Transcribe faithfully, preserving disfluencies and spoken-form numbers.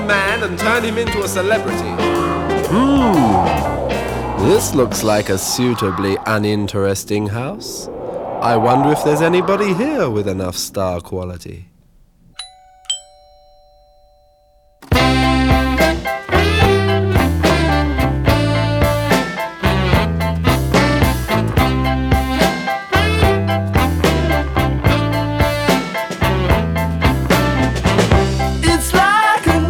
man and turn him into a celebrity. Hmm. This looks like a suitably uninteresting house. I wonder if there's anybody here with enough star quality.